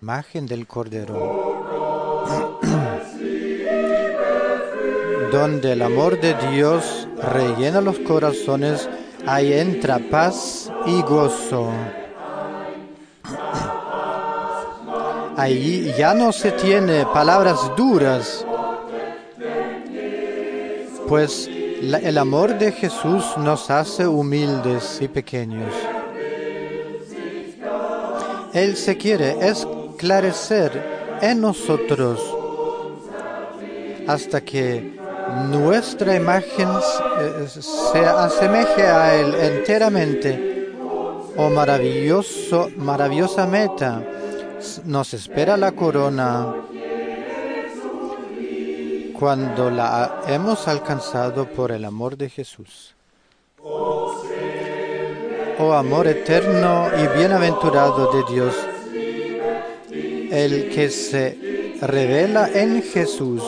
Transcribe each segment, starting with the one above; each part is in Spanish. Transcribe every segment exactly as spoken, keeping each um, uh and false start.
imagen del Cordero. Donde el amor de Dios rellena los corazones, ahí entra paz y gozo. Allí ya no se tiene palabras duras, pues la, el amor de Jesús nos hace humildes y pequeños. Él se quiere esclarecer en nosotros hasta que nuestra imagen se asemeje a Él enteramente. Oh maravilloso, maravillosa meta. Nos espera la corona cuando la hemos alcanzado por el amor de Jesús. Oh amor eterno y bienaventurado de Dios, el que se revela en Jesús,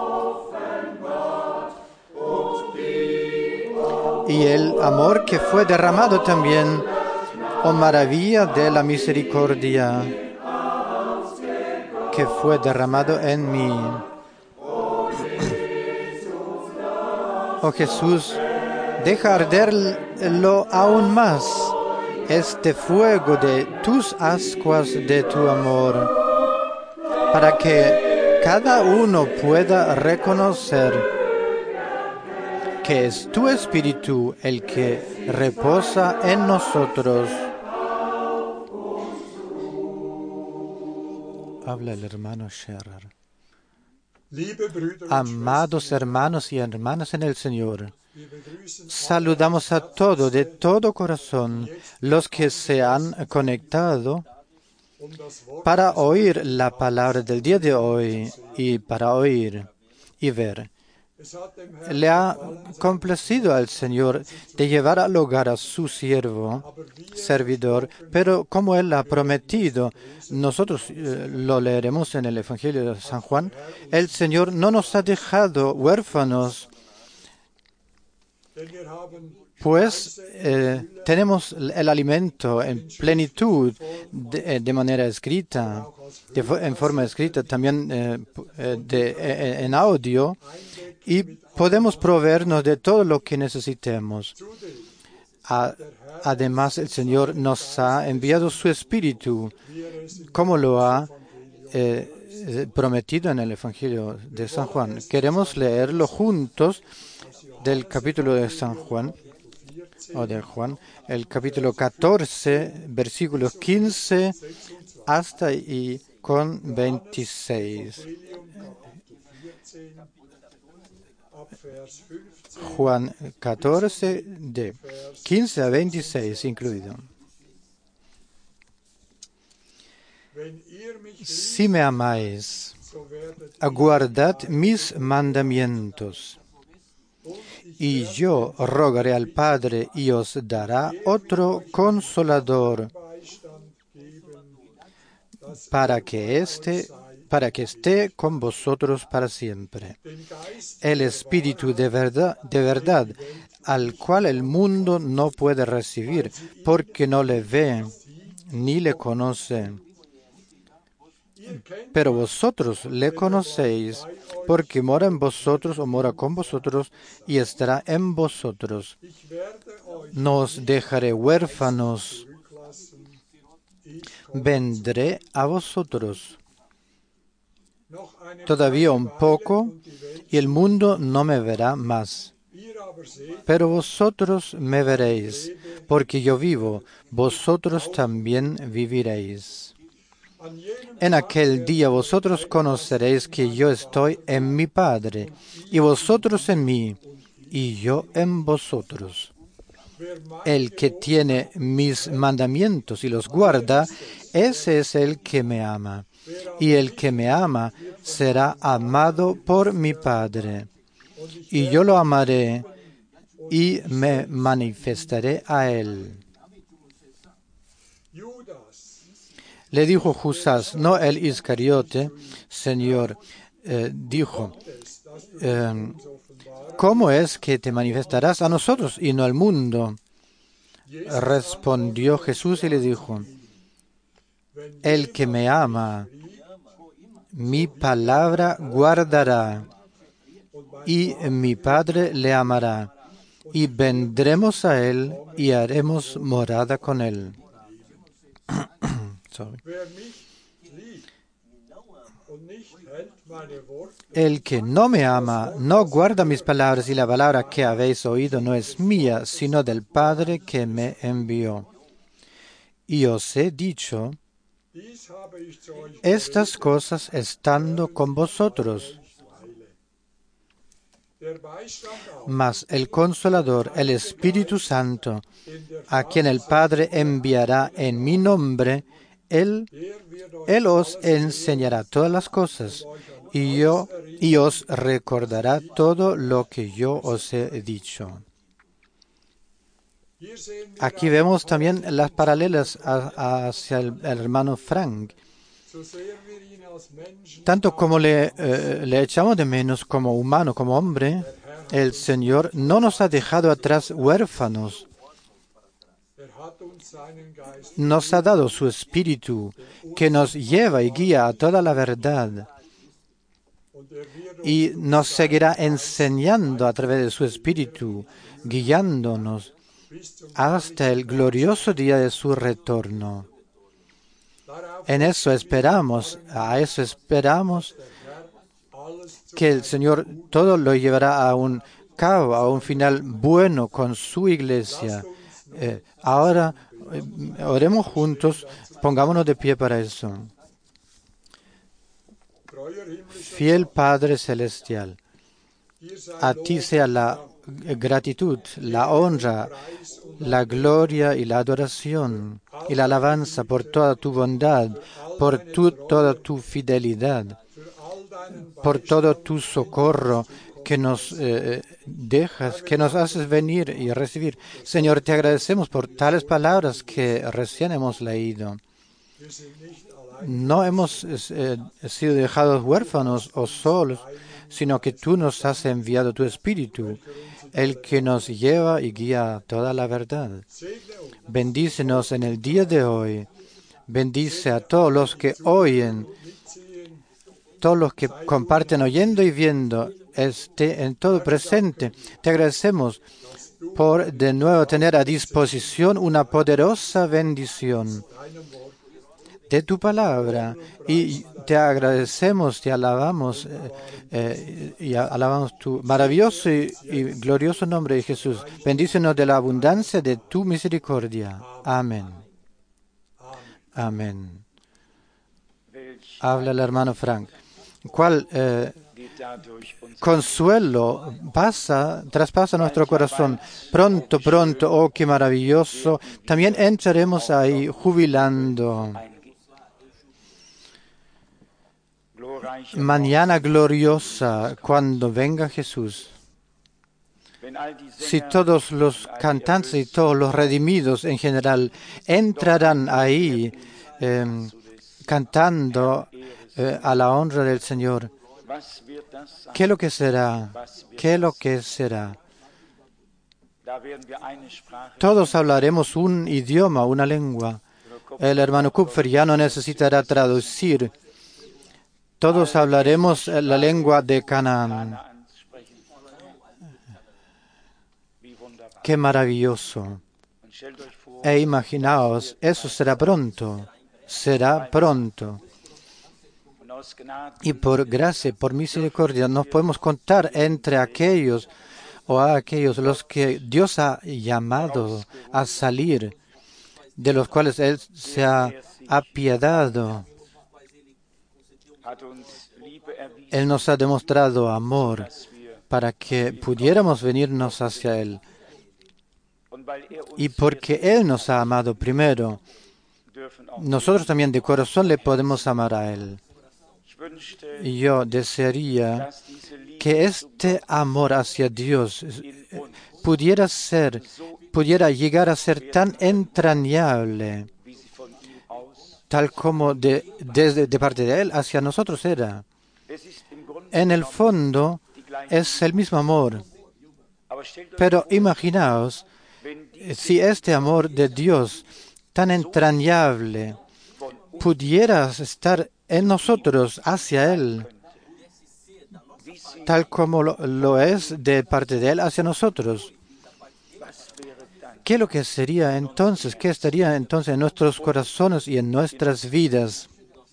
y el amor que fue derramado también, oh maravilla de la misericordia, que fue derramado en mí. Oh Jesús, deja arderlo aún más este fuego de tus ascuas de tu amor, para que cada uno pueda reconocer que es tu Espíritu el que reposa en nosotros. Habla el hermano Scherer. Amados hermanos y hermanas en el Señor, saludamos a todos de todo corazón los que se han conectado para oír la palabra del día de hoy y para oír y ver. Le ha complacido al Señor de llevar al hogar a su siervo, servidor, pero como Él ha prometido, nosotros eh, lo leeremos en el Evangelio de San Juan, el Señor no nos ha dejado huérfanos, pues eh, tenemos el alimento en plenitud de, de manera escrita, de, en forma escrita, también eh, de, eh, en audio, y podemos proveernos de todo lo que necesitemos. A, además, el Señor nos ha enviado su Espíritu, como lo ha eh, prometido en el Evangelio de San Juan. Queremos leerlo juntos del capítulo de San Juan, o de Juan, el capítulo catorce, versículos quince hasta y con veintiséis. Juan catorce, de quince a veintiséis incluido. Si me amáis, aguardad mis mandamientos, y yo rogaré al Padre y os dará otro consolador, para que éste para que esté con vosotros para siempre. El Espíritu de verdad, de verdad, al cual el mundo no puede recibir, porque no le ve ni le conoce. Pero vosotros le conocéis, porque mora en vosotros o mora con vosotros y estará en vosotros. No os dejaré huérfanos, vendré a vosotros. Todavía un poco, y el mundo no me verá más. Pero vosotros me veréis, porque yo vivo, vosotros también viviréis. En aquel día vosotros conoceréis que yo estoy en mi Padre, y vosotros en mí, y yo en vosotros. El que tiene mis mandamientos y los guarda, ese es el que me ama. Y el que me ama será amado por mi Padre. Y yo lo amaré y me manifestaré a él. Le dijo Judas, no el Iscariote, Señor, eh, dijo, eh, ¿cómo es que te manifestarás a nosotros y no al mundo? Respondió Jesús y le dijo, El que me ama, mi palabra guardará, y mi Padre le amará, y vendremos a él y haremos morada con él. Sorry. El que no me ama, no guarda mis palabras, y la palabra que habéis oído no es mía, sino del Padre que me envió. Y os he dicho estas cosas estando con vosotros. Mas el Consolador, el Espíritu Santo, a quien el Padre enviará en mi nombre, Él, él os enseñará todas las cosas y, yo, y os recordará todo lo que yo os he dicho. Aquí vemos también las paralelas a, hacia el, el hermano Frank. Tanto como le, eh, le echamos de menos como humano, como hombre, el Señor no nos ha dejado atrás huérfanos. Nos ha dado su Espíritu, que nos lleva y guía a toda la verdad. Y nos seguirá enseñando a través de su Espíritu, guiándonos hasta el glorioso día de su retorno. En eso esperamos, a eso esperamos, que el Señor todo lo llevará a un cabo, a un final bueno con su iglesia. Eh, ahora, eh, oremos juntos, pongámonos de pie para eso. Fiel Padre Celestial, a ti sea la gratitud, la honra, la gloria y la adoración y la alabanza por toda tu bondad, por tu, toda tu fidelidad, por todo tu socorro que nos eh, dejas, que nos haces venir y recibir. Señor, te agradecemos por tales palabras que recién hemos leído. No hemos eh, sido dejados huérfanos o solos, sino que tú nos has enviado tu Espíritu, el que nos lleva y guía toda la verdad. Bendícenos en el día de hoy. Bendice a todos los que oyen, todos los que comparten oyendo y viendo, esté en todo presente. Te agradecemos por de nuevo tener a disposición una poderosa bendición de tu palabra, y te agradecemos, te alabamos eh, eh, y alabamos tu maravilloso y, y glorioso nombre de Jesús. Bendícenos de la abundancia de tu misericordia. Amén. Amén. Habla el hermano Frank. ¿Cuál eh, consuelo pasa, traspasa nuestro corazón? Pronto, pronto, oh, qué maravilloso. También entraremos ahí jubilando. Mañana gloriosa, cuando venga Jesús. Si todos los cantantes y todos los redimidos en general entrarán ahí eh, cantando eh, a la honra del Señor, ¿qué es lo que será? ¿Qué es lo que será? Todos hablaremos un idioma, una lengua. El hermano Kupfer ya no necesitará traducir. Todos hablaremos la lengua de Canaán. ¡Qué maravilloso! E imaginaos, eso será pronto, será pronto. Y por gracia, por misericordia, nos podemos contar entre aquellos o a aquellos los que Dios ha llamado a salir, de los cuales Él se ha apiadado. Él nos ha demostrado amor para que pudiéramos venirnos hacia Él. Y porque Él nos ha amado primero, nosotros también de corazón le podemos amar a Él. Y yo desearía que este amor hacia Dios pudiera ser, pudiera llegar a ser tan entrañable, tal como de, desde de parte de Él hacia nosotros era. En el fondo es el mismo amor. Pero imaginaos si este amor de Dios tan entrañable pudieras estar en nosotros hacia Él, tal como lo, lo es de parte de Él hacia nosotros. ¿Qué es lo que sería entonces? ¿Qué estaría entonces en nuestros corazones y en nuestras vidas?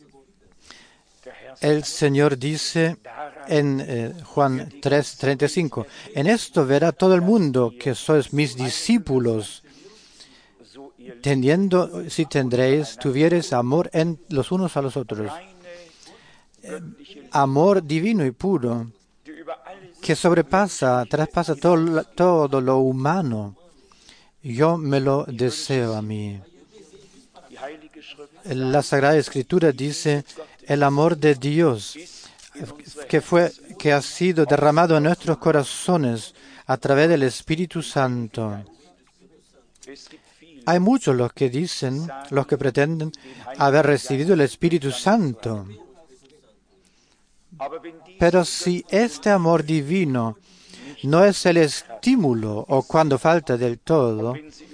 El Señor dice en eh, Juan tres, treinta y cinco, en esto verá todo el mundo que sois mis discípulos, teniendo, si tendréis, tuviereis amor en los unos a los otros. Eh, amor divino y puro, que sobrepasa, traspasa todo, todo lo humano. Yo me lo deseo a mí. La Sagrada Escritura dice, el amor de Dios que fue, que ha sido derramado en nuestros corazones a través del Espíritu Santo. Hay muchos los que dicen, los que pretenden haber recibido el Espíritu Santo. Pero si este amor divino no es el estímulo o cuando falta del todo,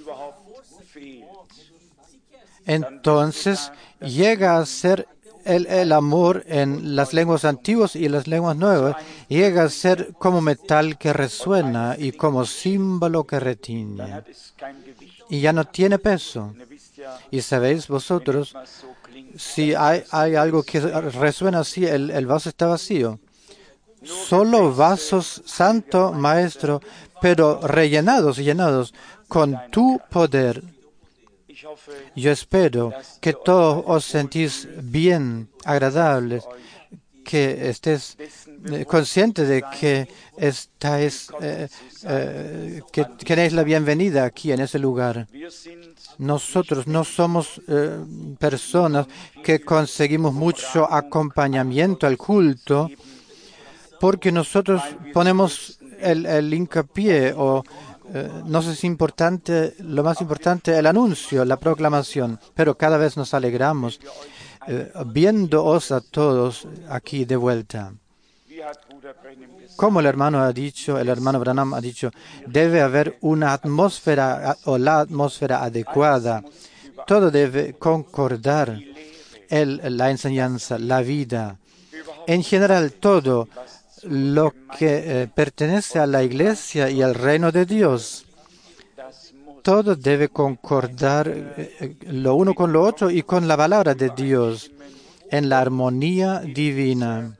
entonces llega a ser el, el amor en las lenguas antiguas y las lenguas nuevas, llega a ser como metal que resuena y como címbalo que retiñe. Y ya no tiene peso. Y sabéis vosotros, si hay, hay algo que resuena así, el, el vaso está vacío. Solo vasos, Santo Maestro, pero rellenados, llenados con tu poder. Yo espero que todos os sentís bien, agradables, que estés eh, conscientes de que estáis, eh, eh, que tenéis la bienvenida aquí en ese lugar. Nosotros no somos eh, personas que conseguimos mucho acompañamiento al culto, porque nosotros ponemos el, el hincapié o eh, nos es importante, lo más importante, el anuncio, la proclamación, pero cada vez nos alegramos eh, viéndoos a todos aquí de vuelta. Como el hermano ha dicho, el hermano Branham ha dicho, debe haber una atmósfera o la atmósfera adecuada. Todo debe concordar, el, la enseñanza, la vida. En general, todo lo que eh, pertenece a la Iglesia y al reino de Dios. Todo debe concordar eh, lo uno con lo otro y con la palabra de Dios en la armonía divina.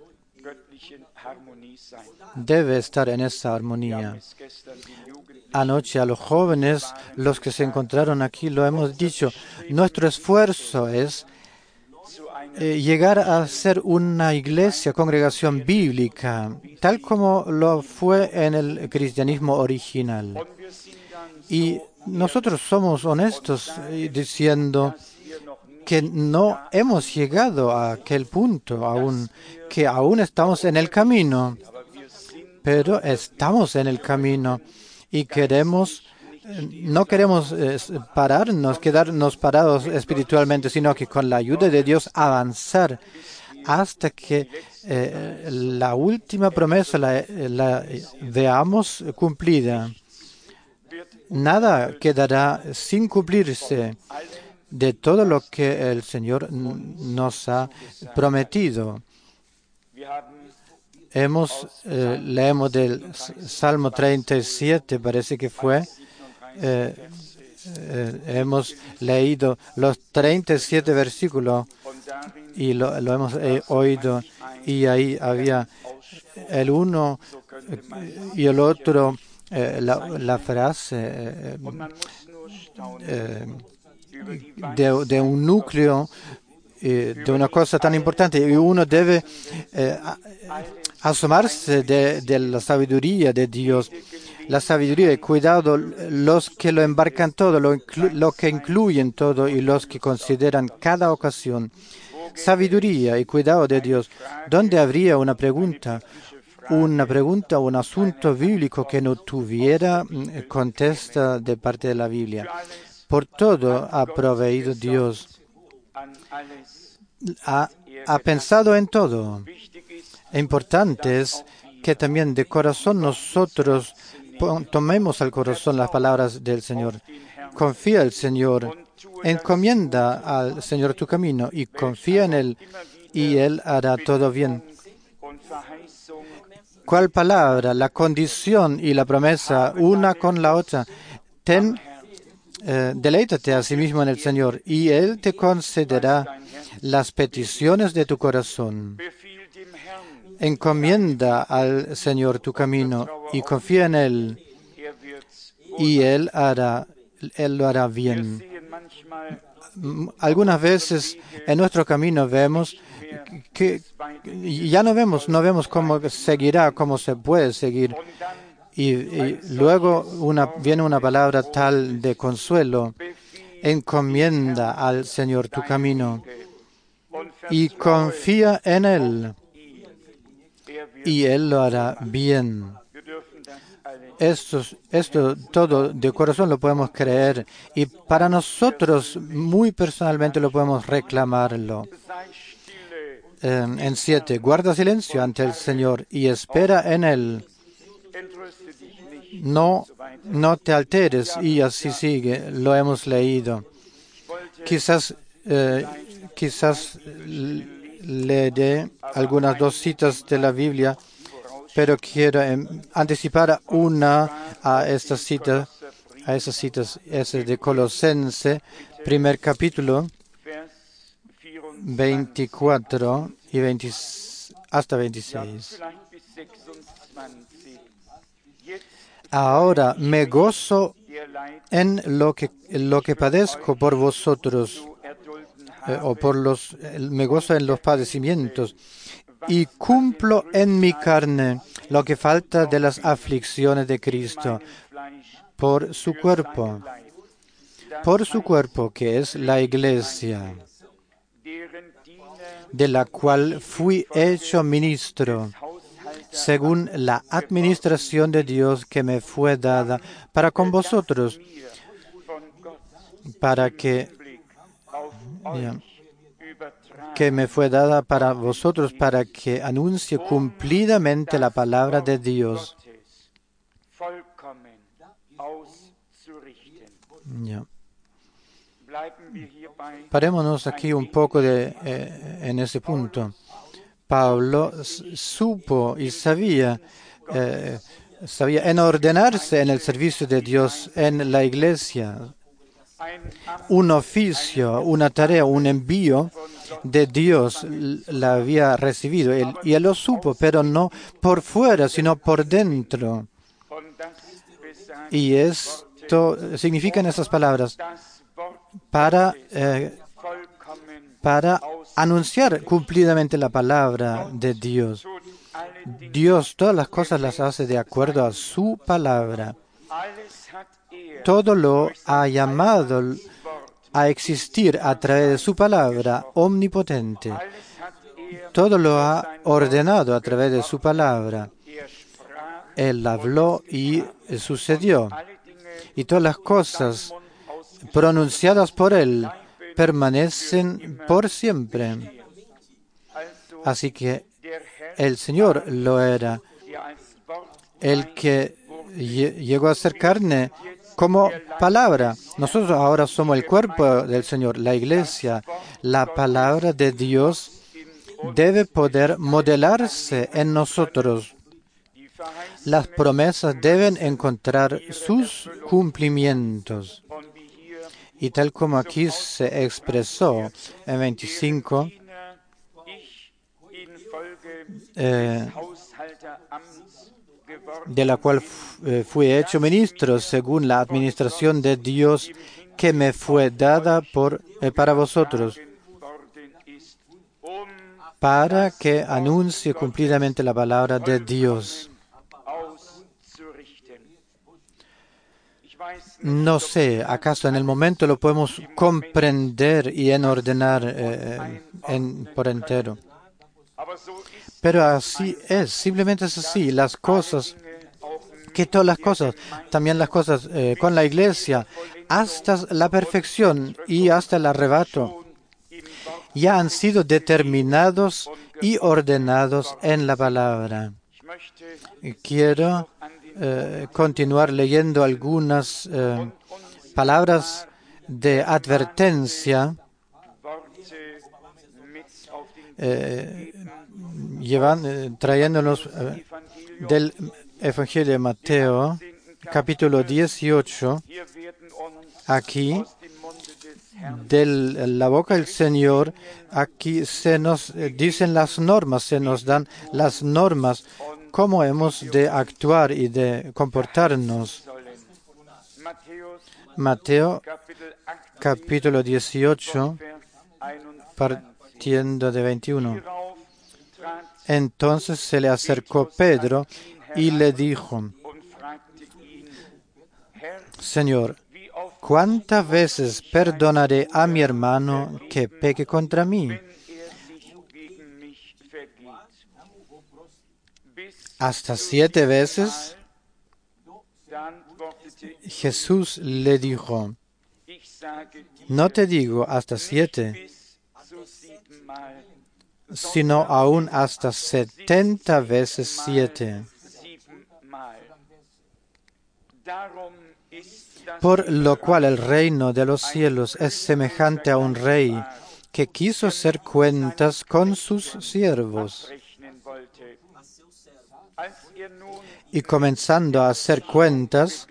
Debe estar en esa armonía. Anoche a los jóvenes, los que se encontraron aquí, lo hemos dicho, nuestro esfuerzo es eh, llegar a ser una iglesia, congregación bíblica, tal como lo fue en el cristianismo original. Y nosotros somos honestos eh, diciendo que no hemos llegado a aquel punto aún, que aún estamos en el camino, pero estamos en el camino y queremos, no queremos eh, pararnos, quedarnos parados espiritualmente, sino que con la ayuda de Dios avanzar hasta que eh, la última promesa la, la veamos cumplida. Nada quedará sin cumplirse de todo lo que el Señor nos ha prometido. Hemos, eh, leemos del Salmo treinta y siete, parece que fue, eh, eh, hemos leído los treinta y siete versículos y lo, lo hemos eh, oído, y ahí había el uno eh, y el otro, eh, la, la frase eh, eh, de, de un núcleo, eh, de una cosa tan importante, y uno debe eh, asomarse de, de la sabiduría de Dios. La sabiduría y cuidado, los que lo embarcan todo, lo, inclu, lo que incluyen todo y los que consideran cada ocasión. Sabiduría y cuidado de Dios. ¿Dónde habría una pregunta? Una pregunta o un asunto bíblico que no tuviera contesta de parte de la Biblia. Por todo ha proveído Dios. Ha, ha pensado en todo. Importante es que también de corazón nosotros tomemos al corazón las palabras del Señor. Confía el Señor Encomienda al Señor tu camino y confía en Él, y Él hará todo bien. ¿Cuál palabra, la condición y la promesa, una con la otra? Ten, eh, deleítate a sí mismo en el Señor, y Él te concederá las peticiones de tu corazón. Encomienda al Señor tu camino y confía en Él, y Él hará, Él lo hará bien. Algunas veces en nuestro camino vemos que ya no vemos, no vemos cómo seguirá, cómo se puede seguir. Y, y luego una, viene una palabra tal de consuelo. Encomienda al Señor tu camino y confía en Él, y Él lo hará bien. Esto, esto todo de corazón lo podemos creer, y para nosotros muy personalmente lo podemos reclamarlo. Eh, en siete, guarda silencio ante el Señor y espera en Él. No, no te alteres, y así sigue, lo hemos leído. Quizás, eh, quizás le dé algunas dos citas de la Biblia, pero quiero eh, anticipar una a estas citas, a esas citas, ese de Colosense, primer capítulo, veinticuatro y veinte, hasta veintiséis. Ahora me gozo en lo que, lo que padezco por vosotros, eh, o por los, eh, me gozo en los padecimientos, y cumplo en mi carne lo que falta de las aflicciones de Cristo, por su cuerpo, por su cuerpo que es la Iglesia, de la cual fui hecho ministro, según la administración de Dios que me fue dada para con vosotros, para que, ya, que me fue dada para vosotros, para que anuncie cumplidamente la palabra de Dios. Ya. Parémonos aquí un poco de, eh, en ese punto. Pablo supo y sabía, eh, sabía en ordenarse en el servicio de Dios en la iglesia. Un oficio, una tarea, un envío de Dios la había recibido. Él, y él lo supo, pero no por fuera, sino por dentro. Y esto significan esas palabras para, eh, para anunciar cumplidamente la palabra de Dios. Dios todas las cosas las hace de acuerdo a su palabra. Todo lo ha llamado a existir a través de su palabra omnipotente. Todo lo ha ordenado a través de su palabra. Él habló y sucedió. Y todas las cosas pronunciadas por Él permanecen por siempre. Así que el Señor lo era, el que llegó a ser carne como palabra. Nosotros ahora somos el cuerpo del Señor, la iglesia. La palabra de Dios debe poder modelarse en nosotros. Las promesas deben encontrar sus cumplimientos. Y tal como aquí se expresó en veinticinco, eh, de la cual eh, fui hecho ministro según la administración de Dios que me fue dada por, eh, para vosotros, para que anuncie cumplidamente la palabra de Dios. No sé, ¿acaso en el momento lo podemos comprender y en ordenar eh, en, por entero? Pero así es, simplemente es así. Las cosas, que todas las cosas, también las cosas eh, con la iglesia, hasta la perfección y hasta el arrebato, ya han sido determinados y ordenados en la palabra. Quiero eh, continuar leyendo algunas eh, palabras de advertencia, eh, llevan, eh, trayéndonos eh, del Evangelio de Mateo, capítulo dieciocho, aquí, de la boca del Señor, aquí se nos dicen las normas, se nos dan las normas, cómo hemos de actuar y de comportarnos. Mateo, capítulo dieciocho, partiendo de veintiuno. Entonces se le acercó Pedro y le dijo: Señor, ¿cuántas veces perdonaré a mi hermano que peque contra mí? ¿Hasta siete veces? Jesús le dijo: no te digo hasta siete, sino aún hasta setenta veces siete. Por lo cual el reino de los cielos es semejante a un rey que quiso hacer cuentas con sus siervos. Y comenzando a hacer cuentas,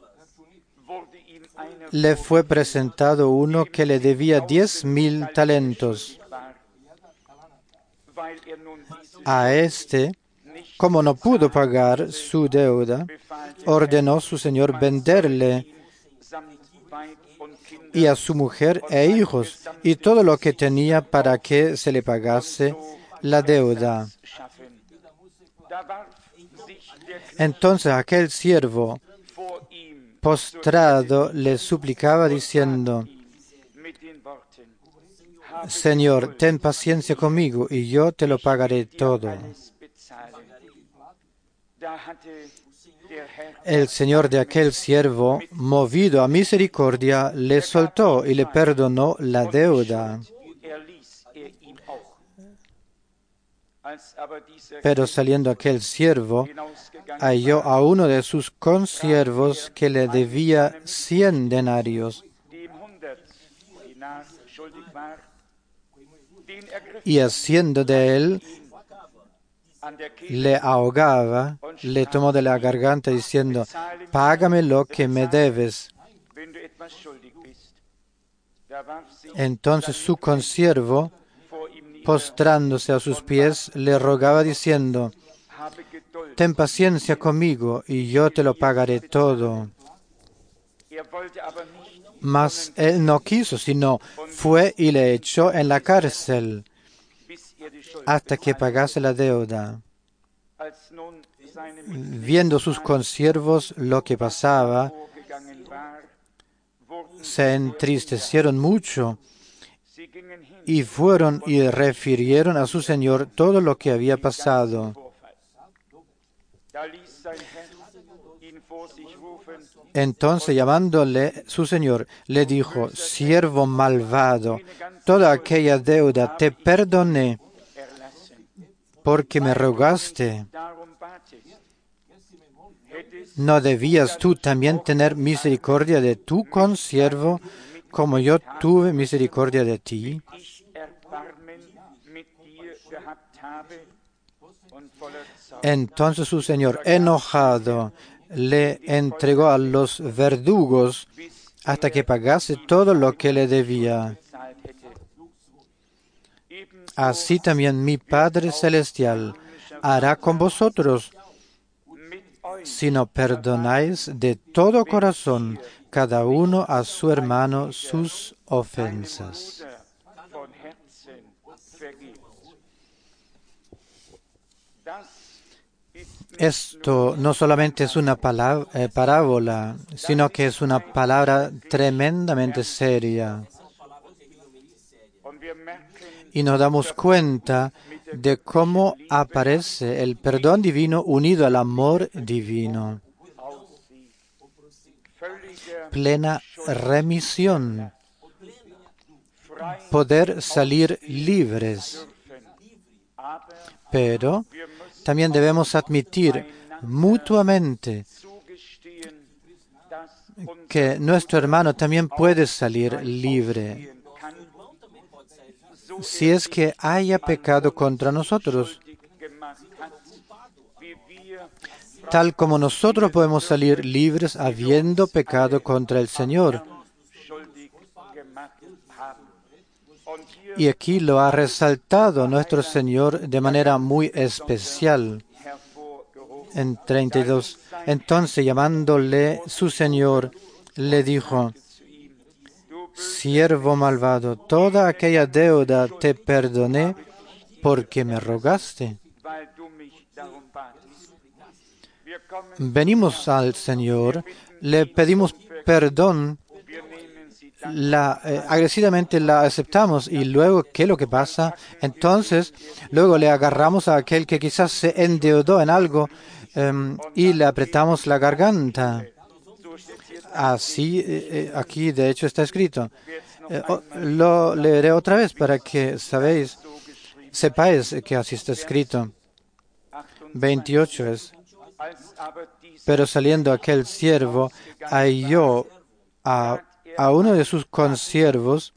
le fue presentado uno que le debía diez mil talentos. A este, como no pudo pagar su deuda, ordenó su señor venderle y a su mujer e hijos y todo lo que tenía para que se le pagase la deuda. Entonces aquel siervo postrado le suplicaba diciendo: Señor, ten paciencia conmigo y yo te lo pagaré todo. El señor de aquel siervo, movido a misericordia, le soltó y le perdonó la deuda. Pero saliendo aquel siervo, halló a uno de sus consiervos que le debía cien denarios. Y haciendo de él, le ahogaba, le tomó de la garganta diciendo: págame lo que me debes. Entonces su consiervo, postrándose a sus pies, le rogaba diciendo: ten paciencia conmigo y yo te lo pagaré todo. Mas él no quiso, sino fue y le echó en la cárcel hasta que pagase la deuda. Viendo sus consiervos lo que pasaba, se entristecieron mucho y fueron y refirieron a su señor todo lo que había pasado. Entonces, llamándole su señor, le dijo: siervo malvado, toda aquella deuda te perdoné porque me rogaste. ¿No debías tú también tener misericordia de tu consiervo, como yo tuve misericordia de ti? Entonces su señor, enojado, le entregó a los verdugos hasta que pagase todo lo que le debía. Así también mi Padre Celestial hará con vosotros, si no perdonáis de todo corazón cada uno a su hermano sus ofensas. Esto no solamente es una palabra, eh, parábola, sino que es una palabra tremendamente seria. Y nos damos cuenta de cómo aparece el perdón divino unido al amor divino. Plena remisión. Poder salir libres. Pero también debemos admitir mutuamente que nuestro hermano también puede salir libre si es que haya pecado contra nosotros. Tal como nosotros podemos salir libres habiendo pecado contra el Señor. Y aquí lo ha resaltado nuestro Señor de manera muy especial. En treinta y dos. Entonces, llamándole su Señor, le dijo: siervo malvado, toda aquella deuda te perdoné porque me rogaste. Venimos al Señor, le pedimos perdón, la, eh, agresivamente la aceptamos y luego, ¿qué es lo que pasa? Entonces, luego le agarramos a aquel que quizás se endeudó en algo um, y le apretamos la garganta. Así, eh, aquí de hecho está escrito. Eh, oh, lo leeré otra vez para que sabéis, sepáis que así está escrito. veintiocho es. Pero saliendo aquel siervo, halló a, a uno de sus consiervos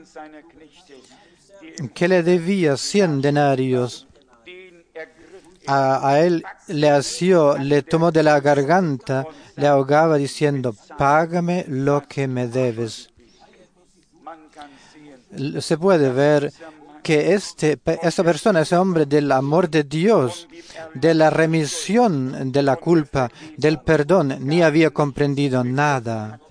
que le debía cien denarios. A, a él le asió, le tomó de la garganta, le ahogaba diciendo: págame lo que me debes. Se puede ver que este, esta persona, ese hombre del amor de Dios, de la remisión de la culpa, del perdón, ni había comprendido nada.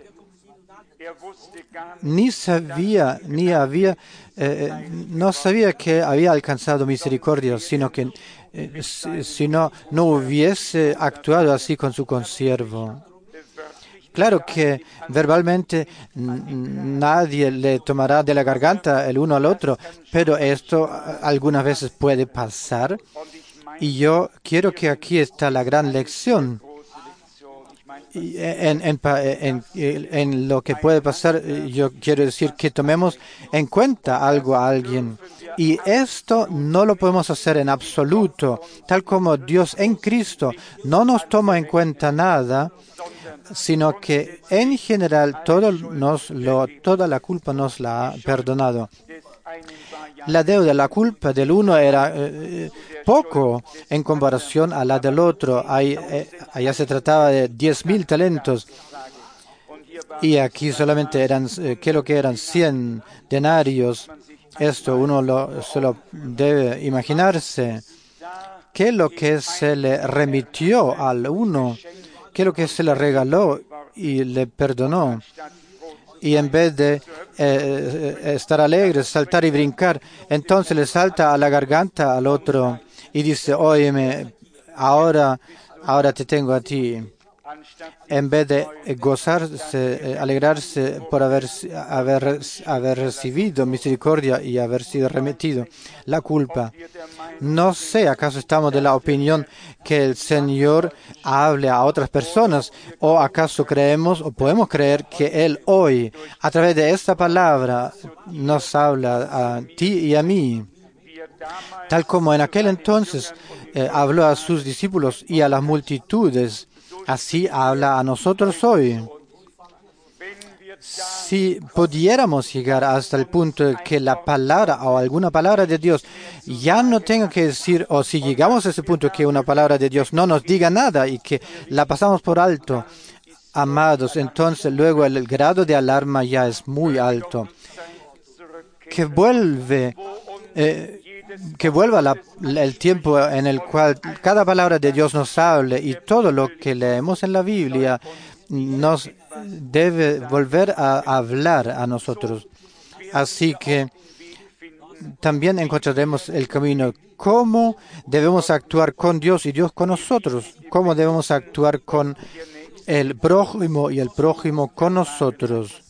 Ni sabía, ni había, eh, no sabía que había alcanzado misericordia, sino que eh, si no, no hubiese actuado así con su consiervo. Claro que verbalmente nadie le tomará de la garganta el uno al otro, pero esto algunas veces puede pasar. Y yo quiero que aquí está la gran lección. En, en, en, en lo que puede pasar, yo quiero decir que tomemos en cuenta algo a alguien. Y esto no lo podemos hacer en absoluto, tal como Dios en Cristo no nos toma en cuenta nada, sino que en general todo nos lo, toda la culpa nos la ha perdonado. La deuda, la culpa del uno era eh, poco en comparación a la del otro. Ahí, eh, allá se trataba de diez mil talentos y aquí solamente eran, eh, ¿qué es lo que eran? cien denarios. Esto uno lo, se lo debe imaginarse. ¿Qué es lo que se le remitió al uno? ¿Qué es lo que se le regaló y le perdonó? Y en vez de eh, estar alegre, saltar y brincar, entonces le salta a la garganta al otro y dice: óyeme, ahora, ahora te tengo a ti. En vez de gozarse, eh, alegrarse por haber, haber, haber recibido misericordia y haber sido remitido la culpa. No sé, ¿acaso estamos de la opinión que el Señor hable a otras personas? ¿O acaso creemos o podemos creer que Él hoy, a través de esta palabra, nos habla a ti y a mí? Tal como en aquel entonces eh, habló a sus discípulos y a las multitudes, así habla a nosotros hoy. Si pudiéramos llegar hasta el punto de que la palabra o alguna palabra de Dios ya no tenga que decir, o si llegamos a ese punto que una palabra de Dios no nos diga nada y que la pasamos por alto, amados, entonces luego el grado de alarma ya es muy alto. Que vuelve, eh, que vuelva la, el tiempo en el cual cada palabra de Dios nos hable y todo lo que leemos en la Biblia nos debe volver a hablar a nosotros. Así que también encontraremos el camino. ¿Cómo debemos actuar con Dios y Dios con nosotros? ¿Cómo debemos actuar con el prójimo y el prójimo con nosotros?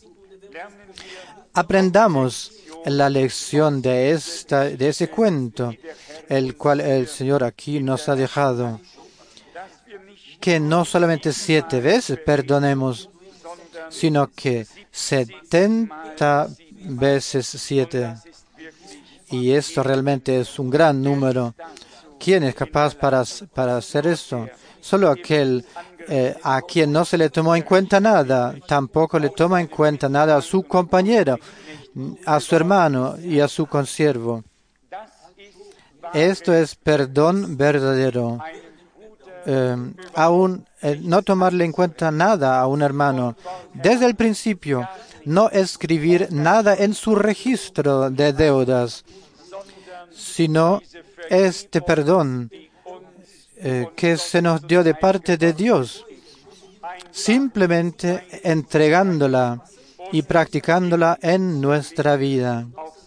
Aprendamos la lección de, esta, de ese cuento, el cual el Señor aquí nos ha dejado. Que no solamente siete veces perdonemos, sino que setenta veces siete. Y esto realmente es un gran número. ¿Quién es capaz para, para hacer esto? Solo aquel eh, a quien no se le tomó en cuenta nada, tampoco le toma en cuenta nada a su compañero, a su hermano y a su consiervo. Esto es perdón verdadero. Eh, aún eh, no tomarle en cuenta nada a un hermano. Desde el principio, no escribir nada en su registro de deudas, sino este perdón eh, que se nos dio de parte de Dios, simplemente entregándola y practicándola en nuestra vida.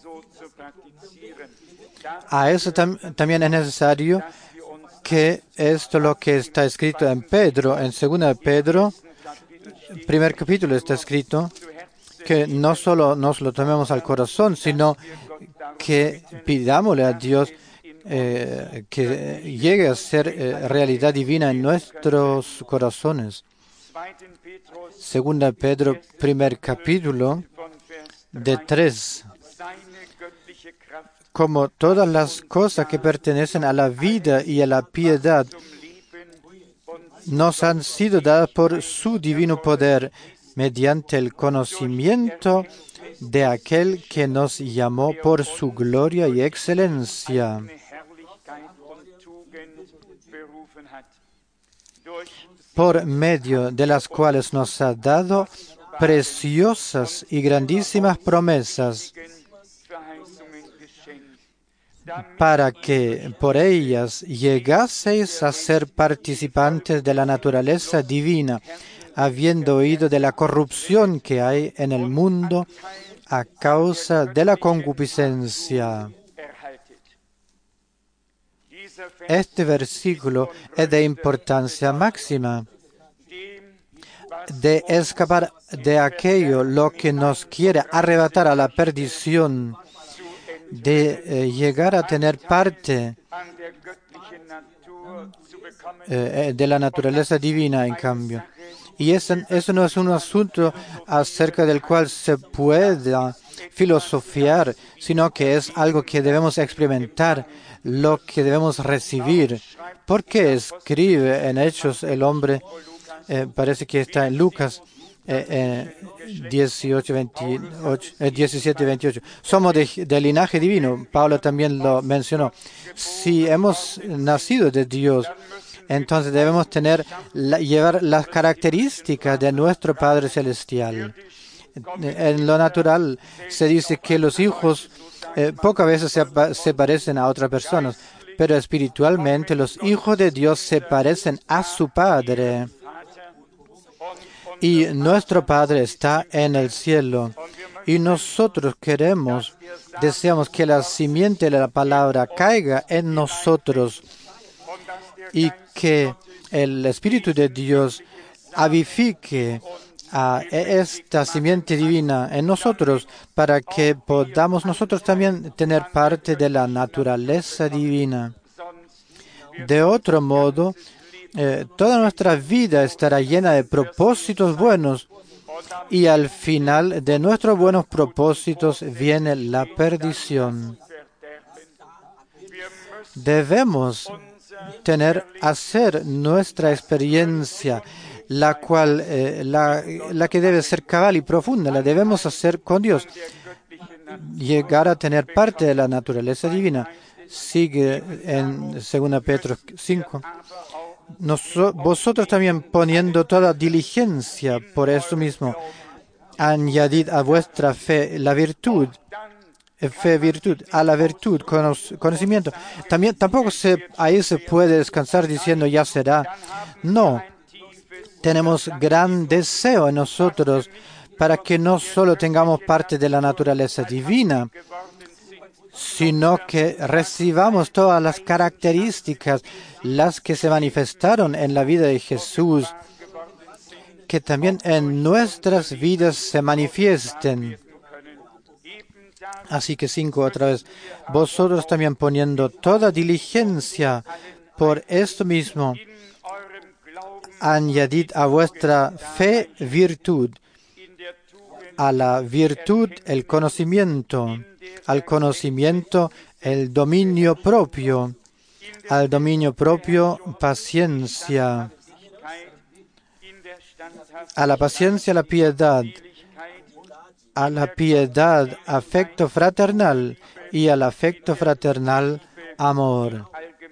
A eso tam también es necesario que esto lo que está escrito en Pedro, en segunda de Pedro, primer capítulo está escrito, que no solo nos lo tomemos al corazón, sino que pidámosle a Dios eh, que llegue a ser eh, realidad divina en nuestros corazones. Segunda de Pedro, primer capítulo, de tres. Como todas las cosas que pertenecen a la vida y a la piedad nos han sido dadas por su divino poder, mediante el conocimiento de aquel que nos llamó por su gloria y excelencia, por medio de las cuales nos ha dado preciosas y grandísimas promesas, para que por ellas llegaseis a ser participantes de la naturaleza divina, habiendo oído de la corrupción que hay en el mundo a causa de la concupiscencia. Este versículo es de importancia máxima, de escapar de aquello lo que nos quiere arrebatar a la perdición, de eh, llegar a tener parte eh, de la naturaleza divina, en cambio. Y eso, eso no es un asunto acerca del cual se pueda filosofiar, sino que es algo que debemos experimentar, lo que debemos recibir. ¿Por qué escribe en Hechos el hombre? Eh, parece que está en Lucas eh, eh, dieciocho, veintiocho, eh, diecisiete, veintiocho. Somos de, de linaje divino. Pablo también lo mencionó. Si hemos nacido de Dios, entonces debemos tener, la, llevar las características de nuestro Padre Celestial. En lo natural se dice que los hijos eh, pocas veces se, se parecen a otras personas, pero espiritualmente los hijos de Dios se parecen a su Padre. Y nuestro Padre está en el cielo. Y nosotros queremos, deseamos que la simiente de la palabra caiga en nosotros y que el Espíritu de Dios avivifique a esta simiente divina en nosotros para que podamos nosotros también tener parte de la naturaleza divina. De otro modo, Eh, toda nuestra vida estará llena de propósitos buenos y al final de nuestros buenos propósitos viene la perdición. Debemos tener, hacer nuestra experiencia, la cual, eh, la, la que debe ser cabal y profunda, la debemos hacer con Dios. Llegar a tener parte de la naturaleza divina. Sigue en segunda Pedro cinco. Noso- vosotros también poniendo toda diligencia por eso mismo, añadid a vuestra fe la virtud, eh, fe virtud, a la virtud cono conocimiento. También tampoco se, ahí se puede descansar diciendo ya será. No, tenemos gran deseo en nosotros para que no solo tengamos parte de la naturaleza divina, sino que recibamos todas las características, las que se manifestaron en la vida de Jesús, que también en nuestras vidas se manifiesten. Así que cinco otra vez, vosotros también poniendo toda diligencia por esto mismo, añadid a vuestra fe virtud, a la virtud el conocimiento, al conocimiento el dominio propio al dominio propio, paciencia, a la paciencia, la piedad, a la piedad, afecto fraternal, y al afecto fraternal, amor.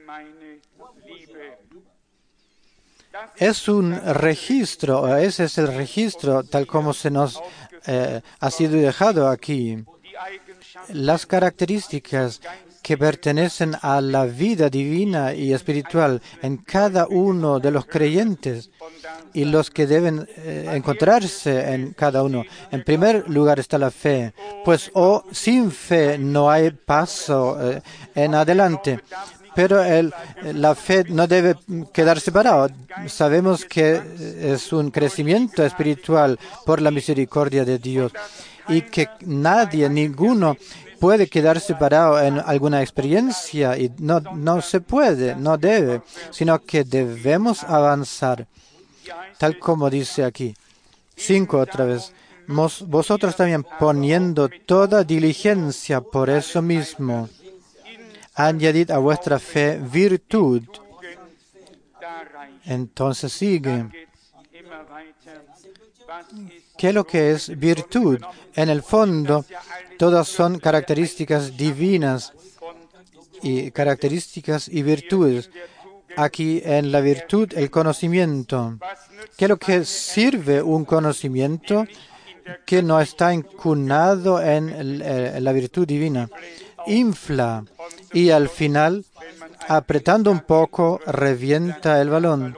Es un registro, ese es el registro tal como se nos eh, ha sido dejado aquí. Las características que pertenecen a la vida divina y espiritual en cada uno de los creyentes y los que deben eh, encontrarse en cada uno. En primer lugar está la fe, pues o sin fe no hay paso eh, en adelante. Pero el, la fe no debe quedar separada. Sabemos que es un crecimiento espiritual por la misericordia de Dios y que nadie, ninguno, puede quedar separado en alguna experiencia y no, no se puede, no debe, sino que debemos avanzar, tal como dice aquí. Cinco otra vez. Mos, vosotros también poniendo toda diligencia por eso mismo. Añadid a vuestra fe virtud. Entonces sigue. ¿Qué es lo que es virtud? En el fondo, todas son características divinas y características y virtudes. Aquí en la virtud, el conocimiento. ¿Qué es lo que sirve un conocimiento que no está incunado en, el, en la virtud divina? Infla y al final, apretando un poco, revienta el balón.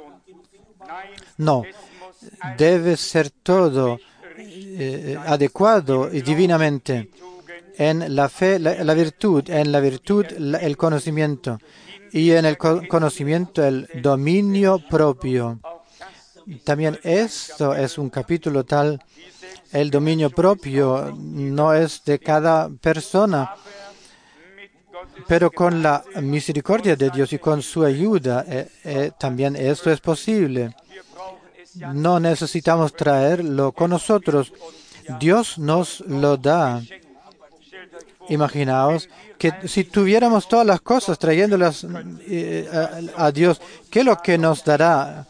No, debe ser todo eh, adecuado y divinamente. En la fe, la, la virtud, en la virtud, la, el conocimiento, y en el co conocimiento, el dominio propio. También esto es un capítulo tal. El dominio propio no es de cada persona, pero con la misericordia de Dios y con su ayuda eh, eh, también esto es posible. No necesitamos traerlo con nosotros. Dios nos lo da. Imaginaos que si tuviéramos todas las cosas trayéndolas eh, a, a Dios, ¿qué es lo que nos dará?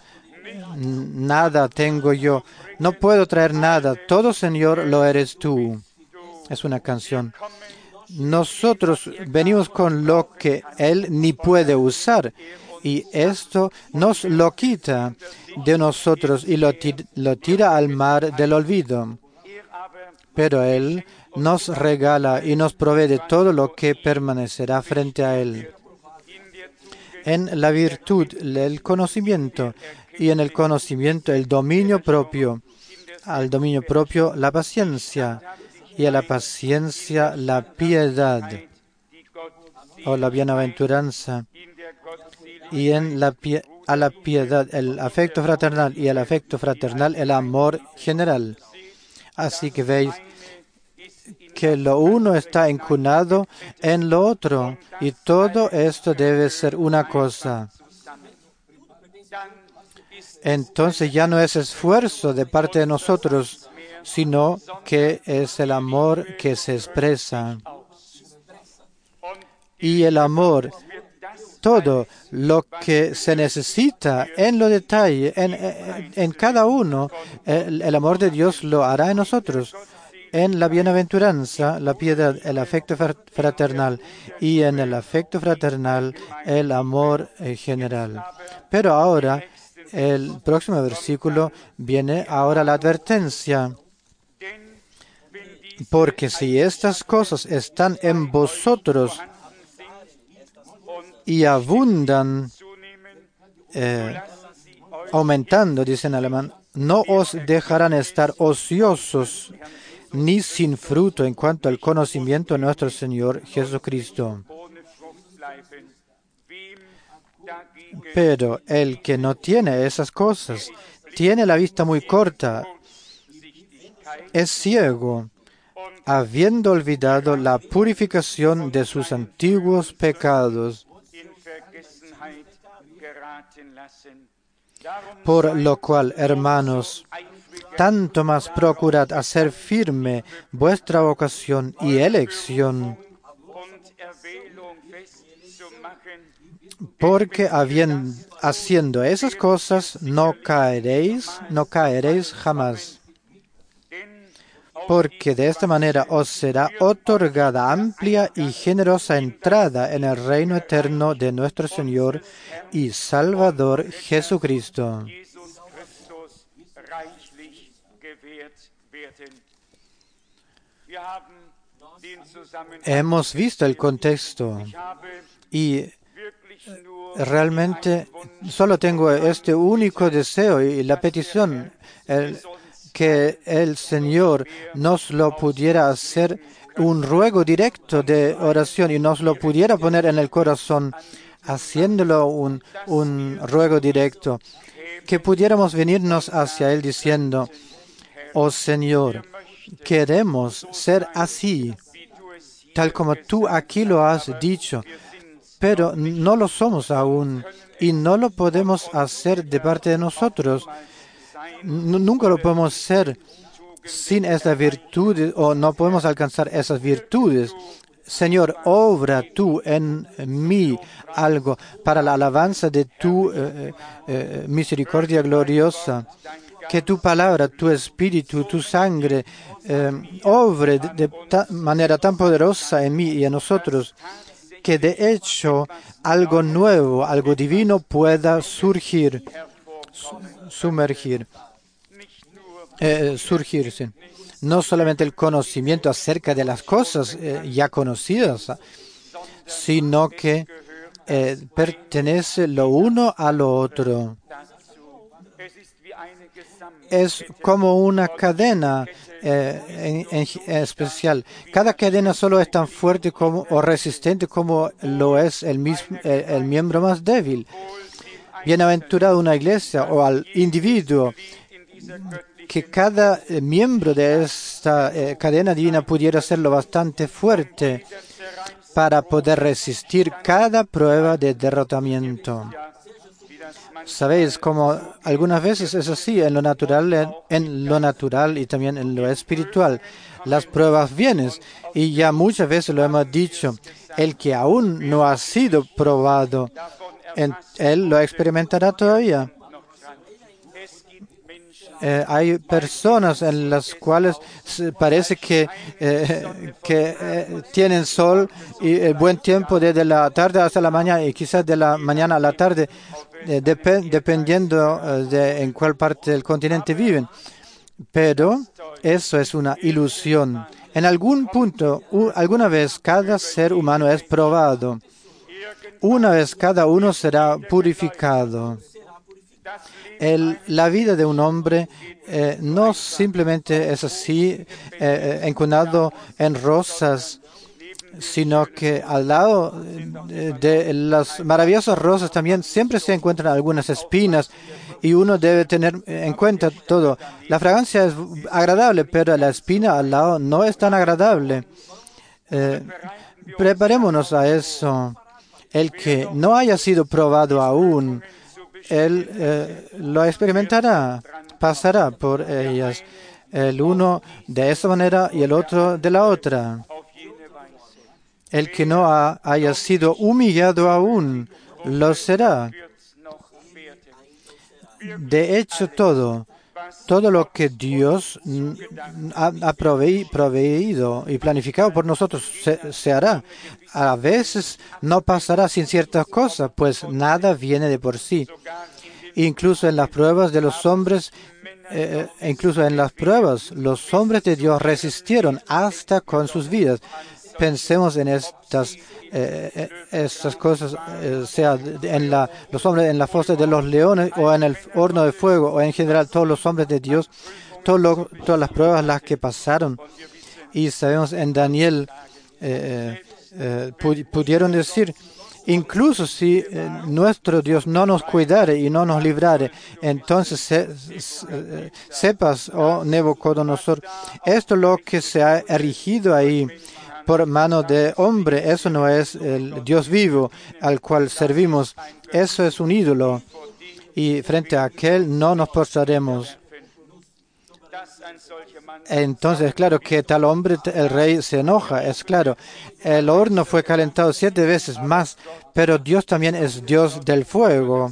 Nada tengo yo. No puedo traer nada. Todo, Señor, lo eres tú. Es una canción. Nosotros venimos con lo que Él ni puede usar y esto nos lo quita de nosotros y lo, tir lo tira al mar del olvido. Pero Él nos regala y nos provee de todo lo que permanecerá frente a Él. En la virtud, el conocimiento, y en el conocimiento, el dominio propio. Al dominio propio, la paciencia. Y a la paciencia, la piedad, o la bienaventuranza. Y en la pie a la piedad, el afecto fraternal, y al afecto fraternal, el amor general. Así que veis que lo uno está incunado en lo otro, y todo esto debe ser una cosa. Entonces ya no es esfuerzo de parte de nosotros, sino que es el amor que se expresa. Y el amor, todo lo que se necesita en lo detalle, en, en, en cada uno, el, el amor de Dios lo hará en nosotros. En la bienaventuranza, la piedad, el afecto fraternal, y en el afecto fraternal, el amor general. Pero ahora, el próximo versículo viene ahora la advertencia. Porque si estas cosas están en vosotros y abundan, eh, aumentando, dice en alemán, no os dejarán estar ociosos ni sin fruto en cuanto al conocimiento de nuestro Señor Jesucristo. Pero el que no tiene esas cosas, tiene la vista muy corta, es ciego, habiendo olvidado la purificación de sus antiguos pecados. Por lo cual, hermanos, tanto más procurad hacer firme vuestra vocación y elección. porque habiendo, haciendo esas cosas no caeréis, no caeréis jamás. Porque de esta manera os será otorgada amplia y generosa entrada en el reino eterno de nuestro Señor y Salvador Jesucristo. Hemos visto el contexto y realmente solo tengo este único deseo y la petición, el, que el Señor nos lo pudiera hacer un ruego directo de oración y nos lo pudiera poner en el corazón, haciéndolo un, un ruego directo, que pudiéramos venirnos hacia Él diciendo: oh Señor, queremos ser así, tal como tú aquí lo has dicho, pero no lo somos aún y no lo podemos hacer de parte de nosotros. Nunca lo podemos ser sin estas virtudes o no podemos alcanzar esas virtudes. Señor, obra tú en mí algo para la alabanza de tu eh, eh, misericordia gloriosa. Que tu palabra, tu espíritu, tu sangre eh, obre de, de ta manera tan poderosa en mí y en nosotros, que de hecho algo nuevo, algo divino pueda surgir, su sumergir. Eh, surgirse. No solamente el conocimiento acerca de las cosas eh, ya conocidas, sino que eh, pertenece lo uno a lo otro. Es como una cadena eh, en, en especial. Cada cadena solo es tan fuerte como, o resistente como lo es el, mismo, el, el miembro más débil. Bienaventurado una iglesia o al individuo que cada eh, miembro de esta eh, cadena divina pudiera serlo bastante fuerte para poder resistir cada prueba de derrotamiento. Sabéis cómo algunas veces es así en lo natural, en lo natural y también en lo espiritual. Las pruebas vienen y ya muchas veces lo hemos dicho. El que aún no ha sido probado, en, él lo experimentará todavía. Eh, hay personas en las cuales parece que, eh, que eh, tienen sol y el buen tiempo desde la tarde hasta la mañana y quizás de la mañana a la tarde, eh, dep dependiendo eh, de en cuál parte del continente viven. Pero eso es una ilusión. En algún punto, u, alguna vez, cada ser humano es probado. Una vez cada uno será purificado. El, la vida de un hombre eh, no simplemente es así, eh, encunado en rosas, sino que al lado de, de las maravillosas rosas también siempre se encuentran algunas espinas y uno debe tener en cuenta todo. La fragancia es agradable, pero la espina al lado no es tan agradable. Eh, preparémonos a eso. El que no haya sido probado aún, él eh, lo experimentará, pasará por ellas, el uno de esta manera y el otro de la otra. El que no ha, haya sido humillado aún, lo será. De hecho, todo, todo lo que Dios ha, ha provei, proveído y planificado por nosotros se, se hará. A veces no pasará sin ciertas cosas, pues nada viene de por sí. Incluso en las pruebas de los hombres, eh, incluso en las pruebas, los hombres de Dios resistieron hasta con sus vidas. Pensemos en estas, eh, estas cosas, eh, sea en la, los hombres en la fosa de los leones o en el horno de fuego o en general todos los hombres de Dios, todo lo, todas las pruebas las que pasaron. Y sabemos en Daniel, eh, eh, pudieron decir, incluso si eh, nuestro Dios no nos cuidare y no nos librare, entonces se, se, sepas, oh Nabucodonosor, esto es lo que se ha erigido ahí por mano de hombre, eso no es el Dios vivo al cual servimos, eso es un ídolo y frente a aquel no nos postraremos. Entonces, es claro que tal hombre, el rey, se enoja, es claro. El horno fue calentado siete veces más, pero Dios también es Dios del fuego.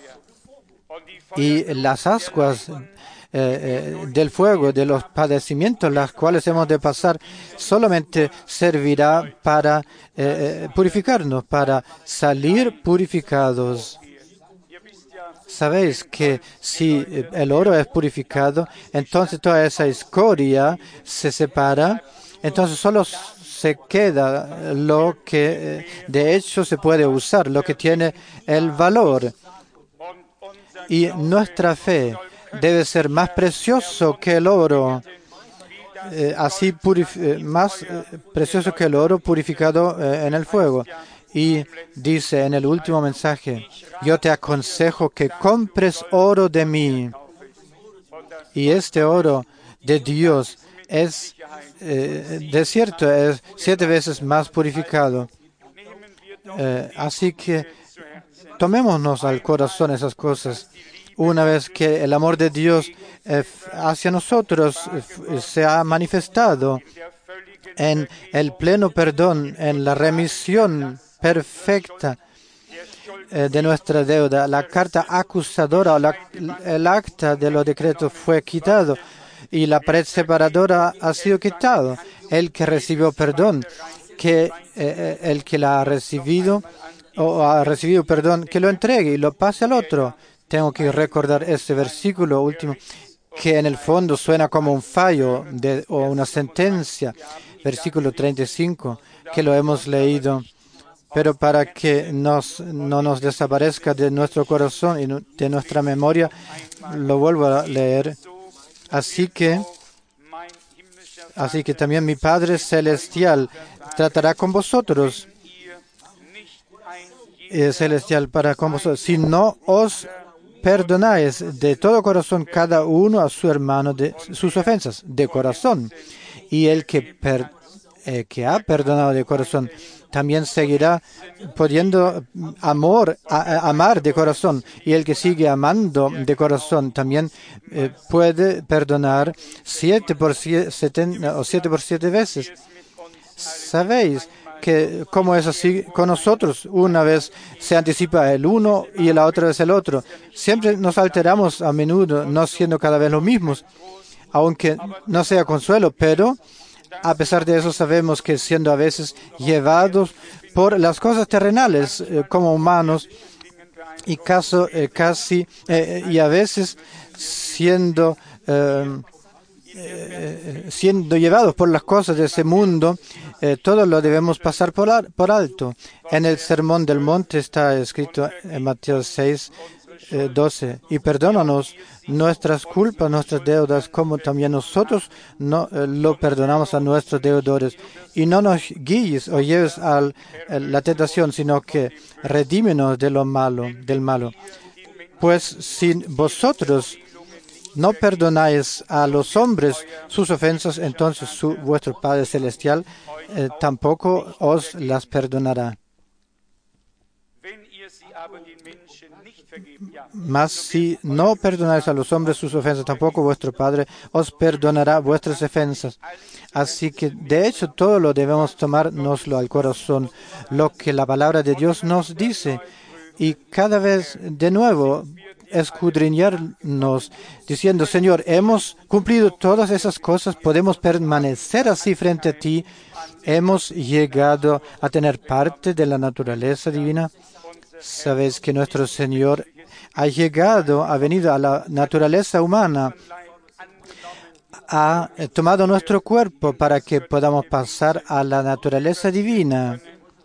Y las ascuas eh, eh, del fuego, de los padecimientos, las cuales hemos de pasar, solamente servirá para eh, purificarnos, para salir purificados. Sabéis que si el oro es purificado, entonces toda esa escoria se separa, entonces solo se queda lo que de hecho se puede usar, lo que tiene el valor. Y nuestra fe debe ser más precioso que el oro, eh, así eh, más eh, precioso que el oro purificado eh, en el fuego. Y dice en el último mensaje, yo te aconsejo que compres oro de mí. Y este oro de Dios es, eh, de cierto, es siete veces más purificado. Eh, así que tomémonos al corazón esas cosas. Una vez que el amor de Dios eh, hacia nosotros eh, se ha manifestado en el pleno perdón, en la remisión perfecta eh, de nuestra deuda, la carta acusadora, la, el acta de los decretos fue quitado y la pared separadora ha sido quitado. El que recibió perdón, que eh, el que la ha recibido o ha recibido perdón, que lo entregue y lo pase al otro. Tengo que recordar este versículo último, que en el fondo suena como un fallo de, o una sentencia, versículo treinta y cinco, que lo hemos leído, pero para que nos, no nos desaparezca de nuestro corazón y de nuestra memoria, lo vuelvo a leer. Así que, así que también mi Padre Celestial tratará con vosotros, eh, celestial para con vosotros, si no os perdonáis de todo corazón cada uno a su hermano de sus ofensas, de corazón. Y el que, per, eh, que ha perdonado de corazón también seguirá pudiendo amor, a, a, amar de corazón. Y el que sigue amando de corazón también eh, puede perdonar siete por siete, setenta, o siete por siete veces. ¿Sabéis que cómo es así con nosotros? Una vez se anticipa el uno y la otra vez el otro. Siempre nos alteramos a menudo, no siendo cada vez los mismos, aunque no sea consuelo, pero a pesar de eso sabemos que siendo a veces llevados por las cosas terrenales eh, como humanos y caso, eh, casi eh, y a veces siendo eh, Eh, siendo llevados por las cosas de ese mundo, eh, todo lo debemos pasar por, por alto. En el Sermón del Monte está escrito en Mateo seis, eh, doce, y perdónanos nuestras culpas, nuestras deudas, como también nosotros no, eh, lo perdonamos a nuestros deudores. Y no nos guíes o lleves a la tentación, sino que redímenos de lo malo, del malo. Pues si vosotros no perdonáis a los hombres sus ofensas, entonces su, vuestro Padre Celestial eh, tampoco os las perdonará. Mas si no perdonáis a los hombres sus ofensas, tampoco vuestro Padre os perdonará vuestras ofensas. Así que, de hecho, todo lo debemos tomárnoslo al corazón, lo que la palabra de Dios nos dice. Y cada vez de nuevo escudriñarnos diciendo, Señor, hemos cumplido todas esas cosas, podemos permanecer así frente a ti, hemos llegado a tener parte de la naturaleza divina. Sabéis que nuestro Señor ha llegado, ha venido a la naturaleza humana, ha tomado nuestro cuerpo para que podamos pasar a la naturaleza divina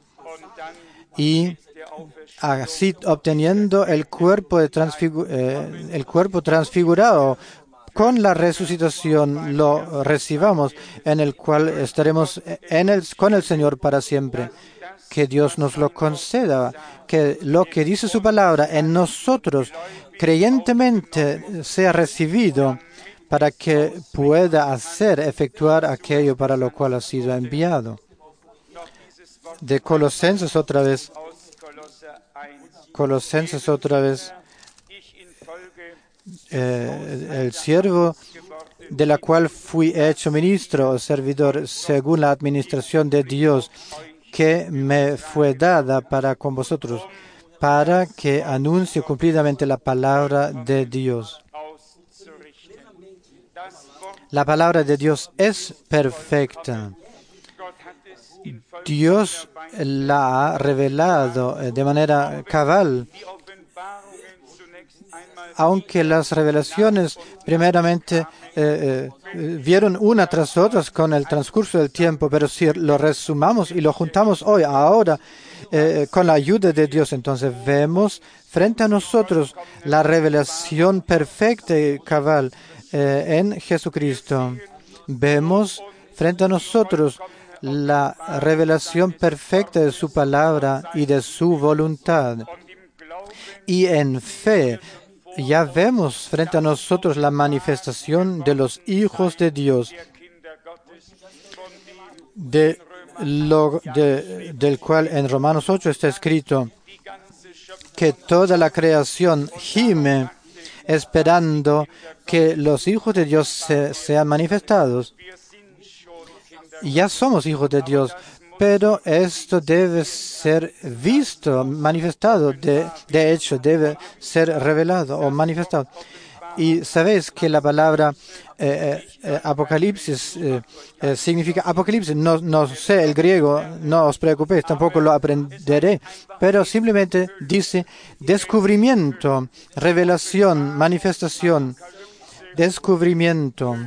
y así obteniendo el cuerpo, de transfigu eh, el cuerpo transfigurado con la resucitación, lo recibamos, en el cual estaremos en el, con el Señor para siempre. Que Dios nos lo conceda, que lo que dice su palabra en nosotros creyentemente sea recibido para que pueda hacer, efectuar aquello para lo cual ha sido enviado. De Colosenses otra vez. Colosenses otra vez, eh, el siervo de la cual fui hecho ministro o servidor según la administración de Dios que me fue dada para con vosotros, para que anuncie cumplidamente la palabra de Dios. La palabra de Dios es perfecta. Dios la ha revelado de manera cabal, aunque las revelaciones primeramente eh, eh, vieron una tras otra con el transcurso del tiempo, pero si lo resumamos y lo juntamos hoy, ahora, eh, con la ayuda de Dios, entonces vemos frente a nosotros la revelación perfecta y cabal eh, en Jesucristo. Vemos frente a nosotros la revelación perfecta de su palabra y de su voluntad. Y en fe ya vemos frente a nosotros la manifestación de los hijos de Dios, de lo, de, del cual en Romanos ocho está escrito que toda la creación gime esperando que los hijos de Dios se, sean manifestados. Ya somos hijos de Dios, pero esto debe ser visto, manifestado, de, de hecho, debe ser revelado o manifestado. Y sabéis que la palabra eh, eh, Apocalipsis eh, eh, significa Apocalipsis. No, no sé el griego, no os preocupéis, tampoco lo aprenderé, pero simplemente dice descubrimiento, revelación, manifestación, descubrimiento.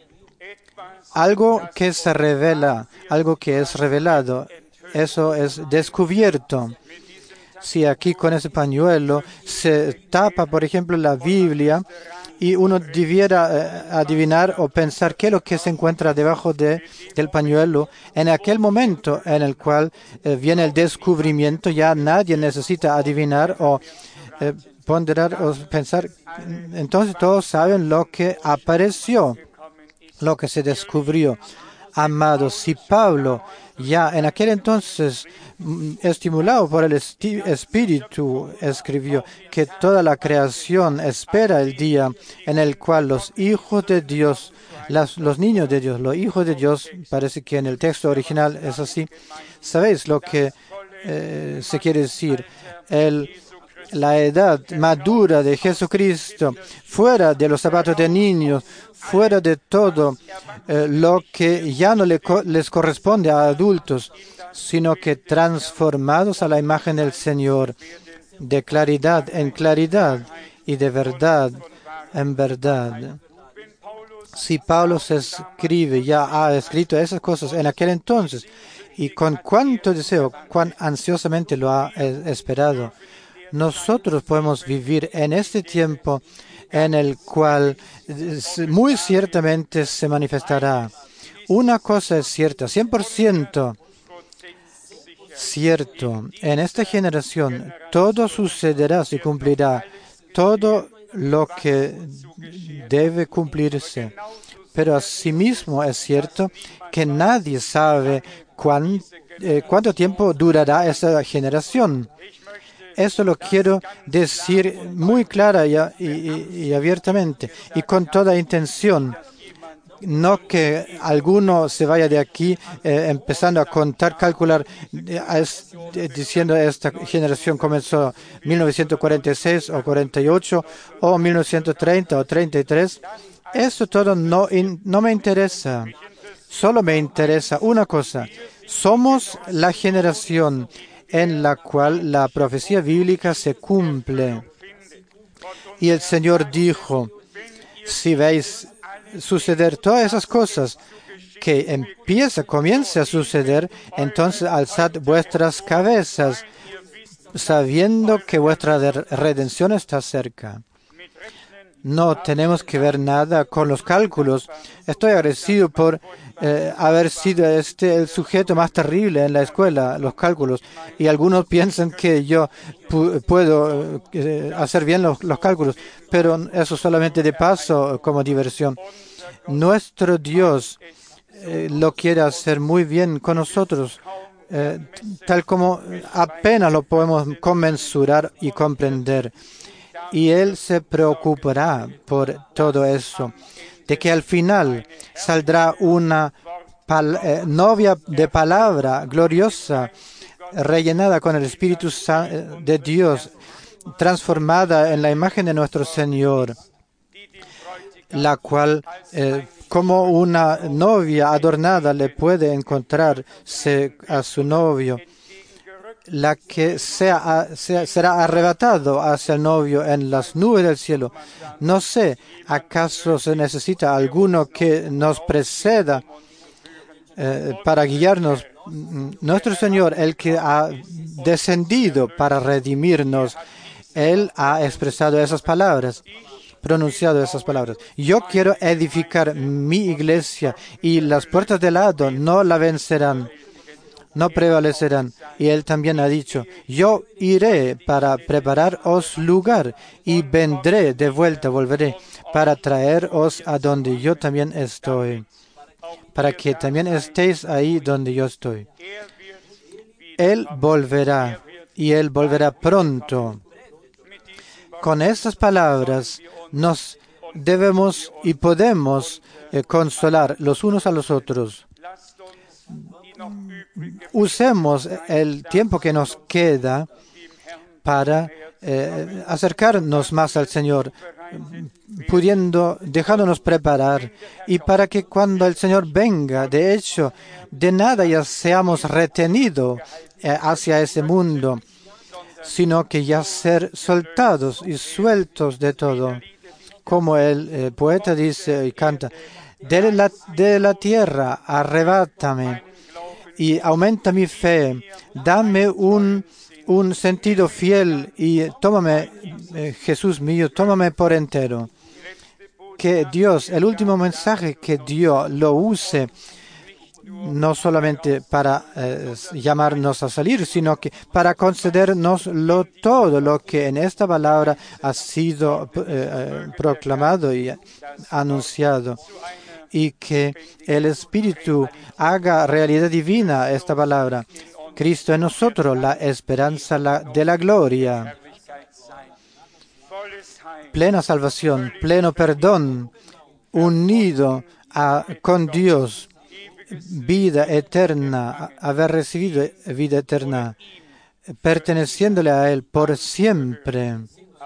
Algo que se revela, algo que es revelado, eso es descubierto. Si aquí con ese pañuelo se tapa, por ejemplo, la Biblia y uno debiera eh, adivinar o pensar qué es lo que se encuentra debajo de, del pañuelo, en aquel momento en el cual eh, viene el descubrimiento, ya nadie necesita adivinar o eh, ponderar o pensar. Entonces todos saben lo que apareció, lo que se descubrió. Amados, si Pablo ya en aquel entonces, estimulado por el Espíritu, escribió que toda la creación espera el día en el cual los hijos de Dios, las, los niños de Dios, los hijos de Dios, parece que en el texto original es así. ¿Sabéis lo que eh, se quiere decir? El La edad madura de Jesucristo, fuera de los zapatos de niños, fuera de todo eh, lo que ya no le co les corresponde a adultos, sino que transformados a la imagen del Señor, de claridad en claridad y de verdad en verdad. Si Pablo se escribe, ya ha escrito esas cosas en aquel entonces, y con cuánto deseo, cuán ansiosamente lo ha eh, esperado. Nosotros podemos vivir en este tiempo en el cual muy ciertamente se manifestará. Una cosa es cierta, cien por ciento cierto. En esta generación todo sucederá, se cumplirá, todo lo que debe cumplirse. Pero asimismo es cierto que nadie sabe cuán, eh, cuánto tiempo durará esta generación. Esto lo quiero decir muy clara y, y, y abiertamente y con toda intención. No que alguno se vaya de aquí eh, empezando a contar, calcular, eh, es, eh, diciendo esta generación comenzó en mil novecientos cuarenta y seis o cuarenta y ocho o mil novecientos treinta o treinta y tres. Eso todo no, in, no me interesa. Solo me interesa una cosa. Somos la generación en la cual la profecía bíblica se cumple. Y el Señor dijo, si veis suceder todas esas cosas que empieza, comienza a suceder, entonces alzad vuestras cabezas, sabiendo que vuestra redención está cerca. No tenemos que ver nada con los cálculos. Estoy agradecido por eh, haber sido este el sujeto más terrible en la escuela, los cálculos. Y algunos piensan que yo pu puedo eh, hacer bien los, los cálculos, pero eso solamente de paso como diversión. Nuestro Dios eh, lo quiere hacer muy bien con nosotros, eh, tal como apenas lo podemos conmensurar y comprender. Y Él se preocupará por todo eso. de que al final saldrá una pal- eh, novia de palabra gloriosa, rellenada con el Espíritu Sa- de Dios, transformada en la imagen de nuestro Señor, la cual, eh, como una novia adornada, le puede encontrarse a su novio, la que sea, sea, será arrebatado hacia el novio en las nubes del cielo. No sé, ¿acaso se necesita alguno que nos preceda eh, para guiarnos? Nuestro Señor, el que ha descendido para redimirnos, Él ha expresado esas palabras, pronunciado esas palabras. Yo quiero edificar mi iglesia y las puertas del hado no la vencerán, no prevalecerán. Y Él también ha dicho, yo iré para prepararos lugar y vendré de vuelta, volveré para traeros a donde yo también estoy, para que también estéis ahí donde yo estoy. Él volverá y Él volverá pronto. Con estas palabras nos debemos y podemos eh, consolar los unos a los otros. Usemos el tiempo que nos queda para eh, acercarnos más al Señor, pudiendo, dejándonos preparar, y para que cuando el Señor venga, de hecho, de nada ya seamos retenidos eh, hacia ese mundo, sino que ya ser soltados y sueltos de todo. Como el eh, poeta dice y canta, de la, de la tierra arrebátame y aumenta mi fe, dame un, un sentido fiel y tómame, eh, Jesús mío, tómame por entero. Que Dios, el último mensaje que Dios lo use, no solamente para eh, llamarnos a salir, sino que para concedernos lo, todo lo que en esta palabra ha sido eh, proclamado y anunciado, y que el Espíritu haga realidad divina esta palabra. Cristo en nosotros, la esperanza la, de la gloria. Plena salvación, pleno perdón, unido a, con Dios, vida eterna, haber recibido vida eterna, perteneciéndole a Él por siempre.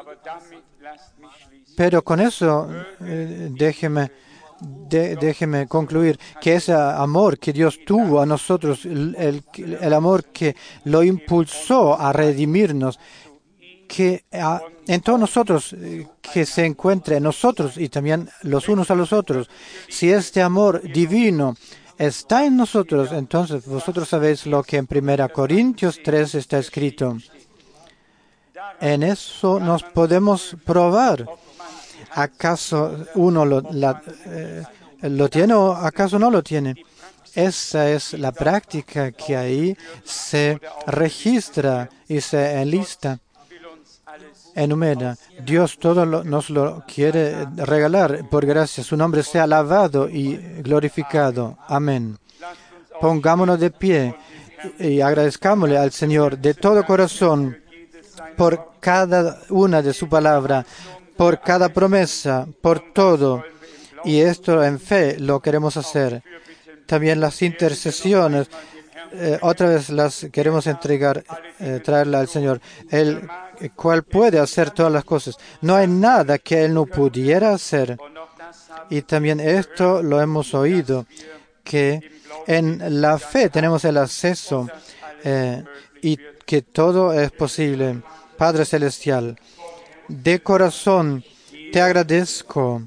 Pero con eso, eh, déjeme, de, déjeme concluir que ese amor que Dios tuvo a nosotros, el, el, el amor que lo impulsó a redimirnos, que a, en todos nosotros, eh, que se encuentre en nosotros y también los unos a los otros. Si este amor divino está en nosotros, entonces vosotros sabéis lo que en primera Corintios tres está escrito. En eso nos podemos probar. ¿Acaso uno lo, la, eh, lo tiene o acaso no lo tiene? Esa es la práctica que ahí se registra y se enlista, enumera. Dios todo lo, nos lo quiere regalar por gracia. Su nombre sea alabado y glorificado. Amén. Pongámonos de pie y agradezcámosle al Señor de todo corazón por cada una de su palabra, por cada promesa, por todo. Y esto en fe lo queremos hacer. También las intercesiones, eh, otra vez las queremos entregar, eh, traerla al Señor, el cual puede hacer todas las cosas. No hay nada que Él no pudiera hacer. Y también esto lo hemos oído, que en la fe tenemos el acceso eh, y que todo es posible. Padre Celestial, de corazón te agradezco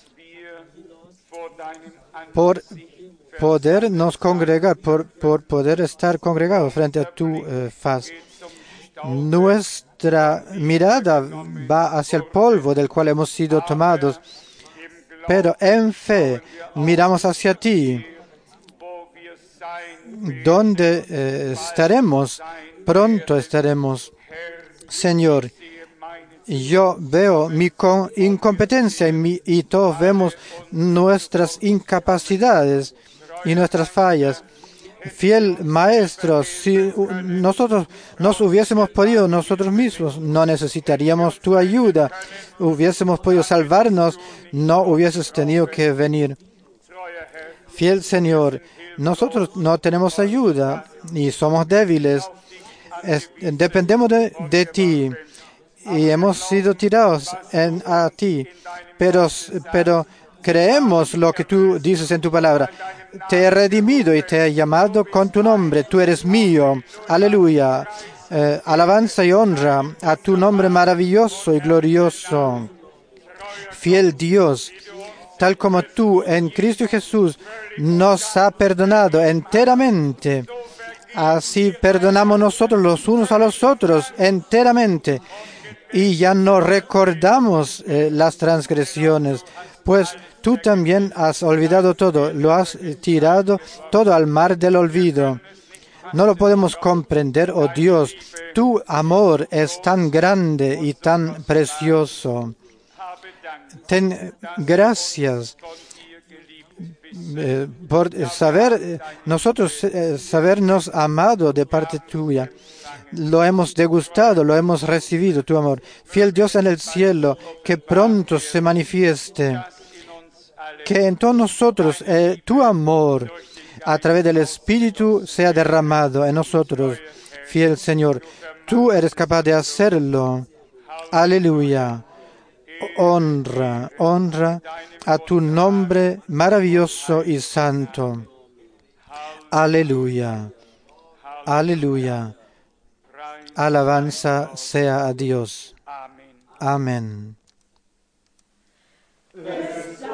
por podernos congregar, por, por poder estar congregados frente a tu eh, faz. Nuestra mirada va hacia el polvo del cual hemos sido tomados, pero en fe miramos hacia ti, donde eh, estaremos, pronto estaremos. Señor, yo veo mi incompetencia y, mi, y todos vemos nuestras incapacidades y nuestras fallas, Fiel Maestro, si nosotros nos hubiésemos podido nosotros mismos, no necesitaríamos tu ayuda. Hubiésemos podido salvarnos, no hubieses tenido que venir. Fiel Señor, nosotros no tenemos ayuda y somos débiles. Es, dependemos de, de ti y hemos sido tirados en, a ti, pero, pero creemos lo que tú dices en tu palabra. Te he redimido y te he llamado con tu nombre. Tú eres mío. Aleluya. Eh, alabanza y honra a tu nombre maravilloso y glorioso. Fiel Dios, tal como tú en Cristo Jesús nos ha perdonado enteramente, así perdonamos nosotros los unos a los otros enteramente. Y ya no recordamos eh, las transgresiones, pues tú también has olvidado todo, lo has tirado todo al mar del olvido. No lo podemos comprender, oh Dios, tu amor es tan grande y tan precioso. Ten gracias eh, por saber, eh, nosotros eh, sabernos amado de parte tuya. Lo hemos degustado, lo hemos recibido, tu amor. Fiel Dios en el cielo, que pronto se manifieste. Que en todos nosotros eh, tu amor a través del Espíritu sea derramado en nosotros. Fiel Señor, tú eres capaz de hacerlo. Aleluya. Honra, honra a tu nombre maravilloso y santo. Aleluya. Aleluya. Alabanza sea a Dios. Amén.